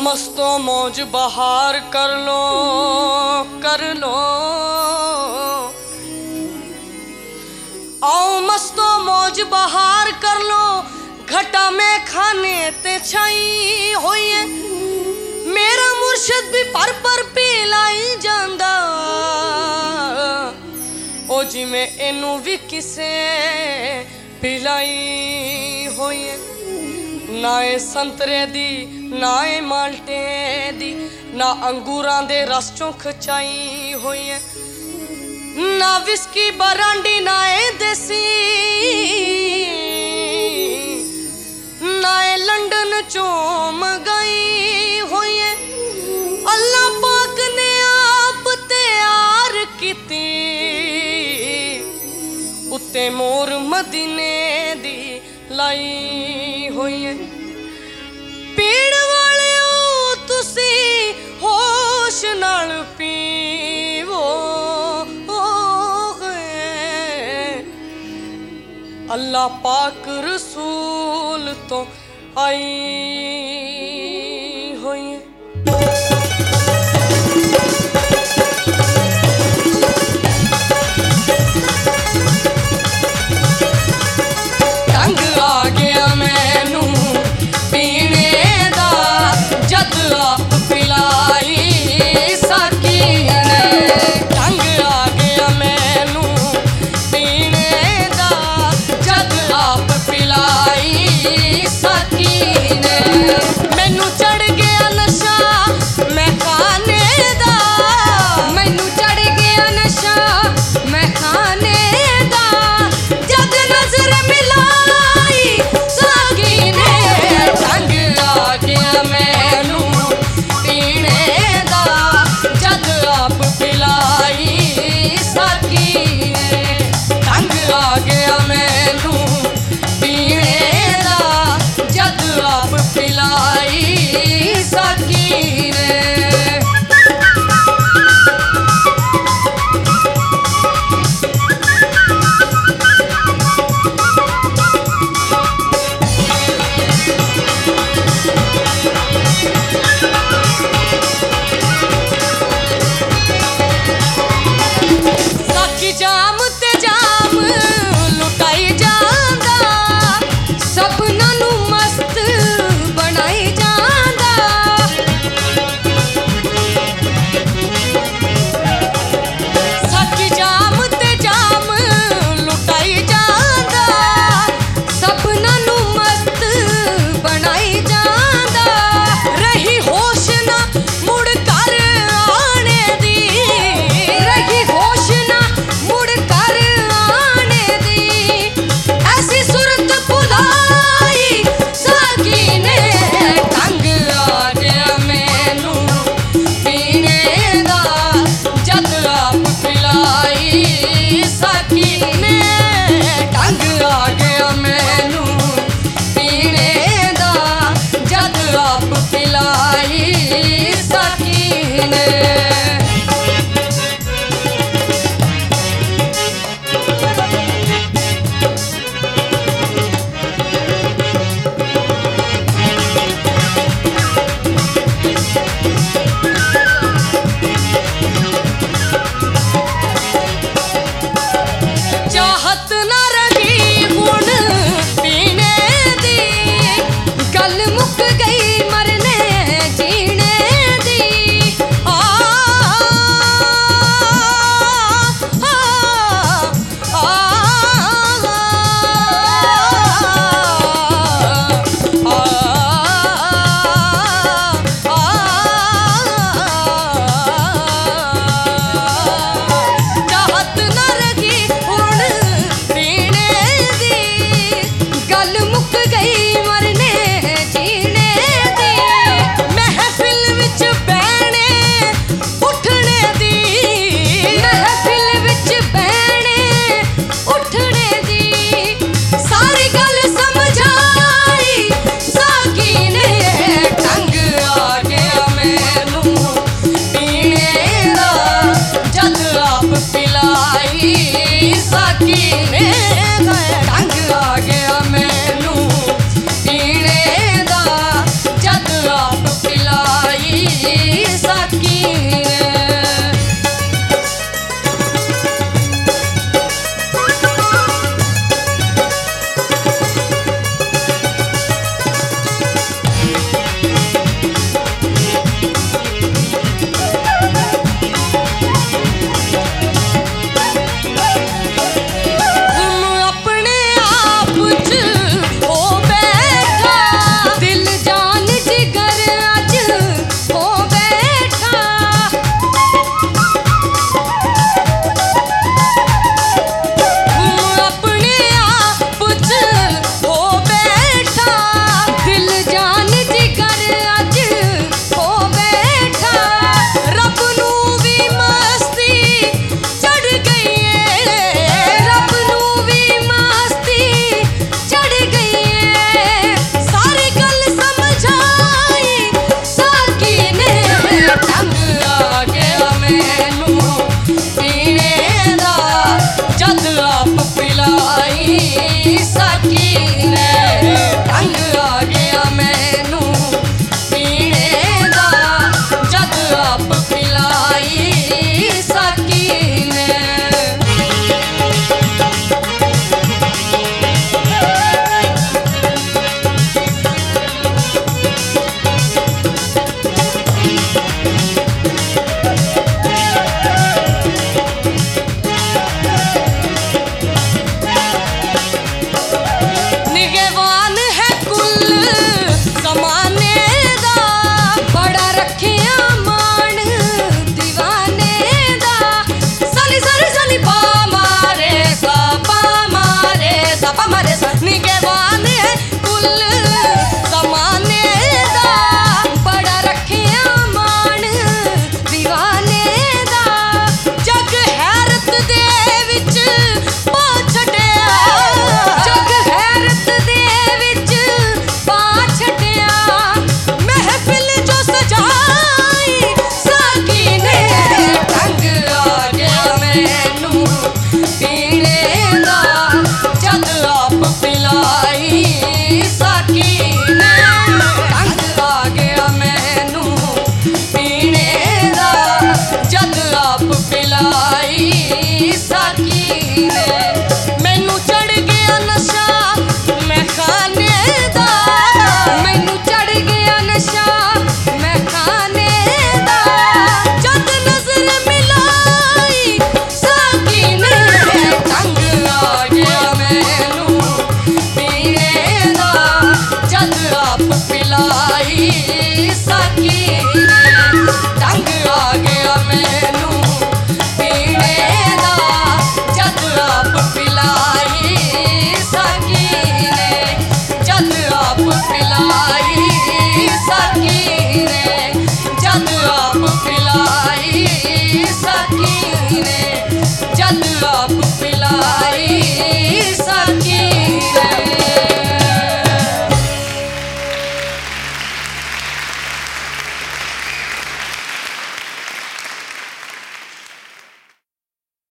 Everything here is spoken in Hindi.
मस्तो मौज बहार कर लो कर लो। आओ मस्तो मौज बहार कर लो, घटा में खाने ते छाई होई है। मेरा मुर्शद भी पर पिलाई जांदा, ओ जी मैं इनू भी किसे पिलाई होई है। ना ए संतरे दी ना ए माल्टे दी, ना अंगूरां दे रस चों खचाई होई है। ना विस्की बरांडी ना ए देसी, ना ए लंदन चों मंगाई होई है। अल्लाह पाक ने आप तैयार कीती, उत्ते मोर मदीने दी लाई होई है। पीण वाले हो तुसी होश नाल पीवो, अल्लाह पाक रसूल तो आई होई है। गल मुक गई मरने जी। सकी ने ढंग आ गया मैनू पीने दा जद आप पिलाई सकी ने जद आप पिलाई सकी ने जद आप पिलाई सकी ने जद आप